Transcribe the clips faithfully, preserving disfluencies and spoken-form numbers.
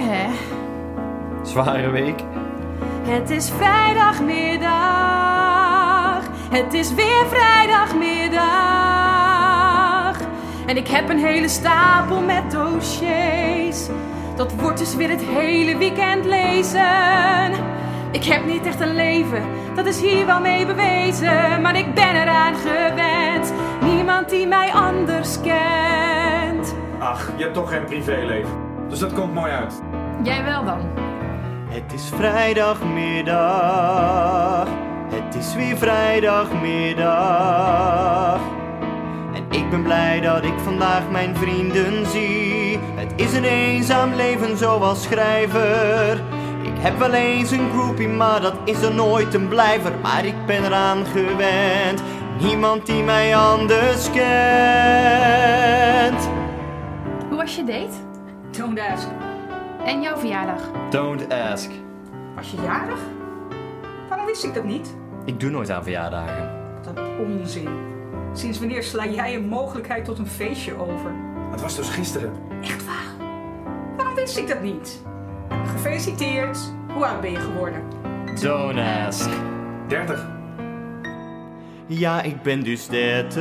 hè? Zware week. Het is vrijdagmiddag. Het is weer vrijdagmiddag. En ik heb een hele stapel met dossiers. Dat wordt dus weer het hele weekend lezen. Ik heb niet echt een leven, dat is hier wel mee bewezen. Maar ik ben eraan gewend. Niemand die mij anders kent. Ach, je hebt toch geen privéleven. Dus dat komt mooi uit. Jij wel dan? Het is vrijdagmiddag. Het is weer vrijdagmiddag. En ik ben blij dat ik vandaag mijn vrienden zie. Het is een eenzaam leven zoals schrijver. Ik heb wel eens een groupie, maar dat is er nooit een blijver. Maar ik ben eraan gewend. Niemand die mij anders kent. Hoe was je date? Don't ask. En jouw verjaardag? Don't ask. Was je jarig? Waarom wist ik dat niet? Ik doe nooit aan verjaardagen. Wat een onzin. Sinds wanneer sla jij een mogelijkheid tot een feestje over? Het was dus gisteren. Echt waar? Waarom wist ik dat niet? Gefeliciteerd. Hoe oud ben je geworden? Don't ask. dertig. Ja, ik ben dus dertig.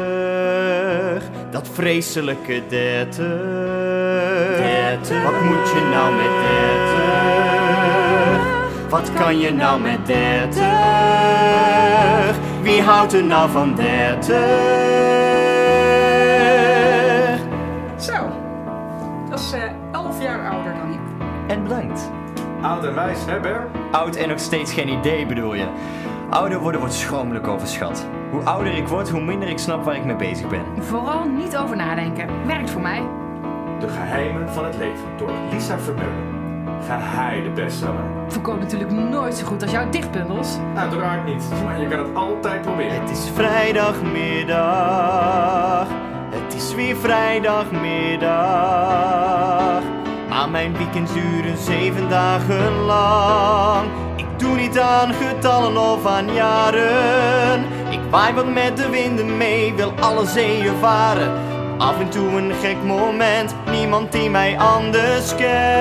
Dat vreselijke dertig. dertig. Wat moet je nou met dertig? Wat kan je nou met dertig? Wie houdt er nou van dertig? Zo. Dat is uh, elf jaar ouder dan ik. En bedankt. Oud en wijs, hè Ber? Oud en nog steeds geen idee bedoel je. Ouder worden wordt schromelijk overschat. Hoe ouder ik word, hoe minder ik snap waar ik mee bezig ben. Vooral niet over nadenken. Werkt voor mij. De geheimen van het leven door Lisa Vermeulen. Geheide bestseller. Verkoopt natuurlijk nooit zo goed als jouw dichtbundels. Uiteraard niet, maar je kan het altijd proberen. Het is vrijdagmiddag. Het is weer vrijdagmiddag. Maar mijn weekends duren zeven dagen lang. Ik doe niet aan getallen of aan jaren. Ik waai wat met de winden mee, wil alle zeeën varen. Af en toe een gek moment, niemand die mij anders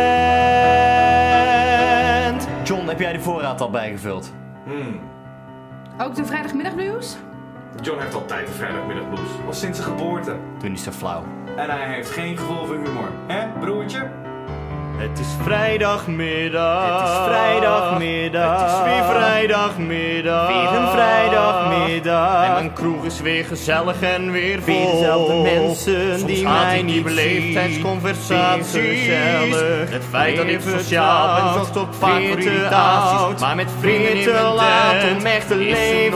kent. John, heb jij de voorraad al bijgevuld? Hmm. Ook de vrijdagmiddagblues? John heeft altijd de vrijdagmiddagblues, al sinds zijn geboorte. Doe niet zo flauw. En hij heeft geen gevoel voor humor. Hè, broertje? Het is vrijdagmiddag. Het is vrijdagmiddag. Het is weer vrijdagmiddag. Weer een vrijdagmiddag. En mijn kroeg is weer gezellig en weer vol. Weer dezelfde mensen soms die mij niet beleefdheidsconversaties. Het feit dat ik sociaal ben zorgt ook vaak voor irritaties. Maar met vrienden in te laat om echt te leven.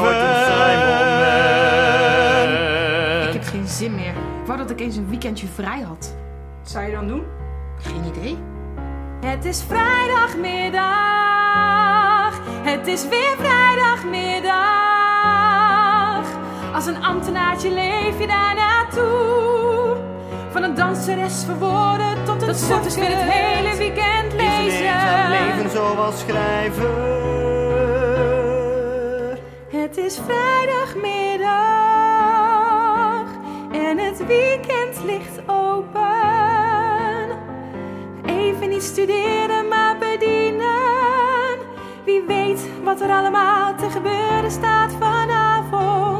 Ik heb geen zin meer. Ik wou dat ik eens een weekendje vrij had. Wat zou je dan doen? Geen idee. Het is vrijdagmiddag. Het is weer vrijdagmiddag. Als een ambtenaartje leef je daar naartoe. Van een danseres verworden tot een dat wordt dus weer het hele weekend lezen. Is een leven zoals schrijven. Het is vrijdagmiddag. En het weekend ligt open. Even niet studeren, maar bedienen. Wie weet wat er allemaal te gebeuren staat vanavond.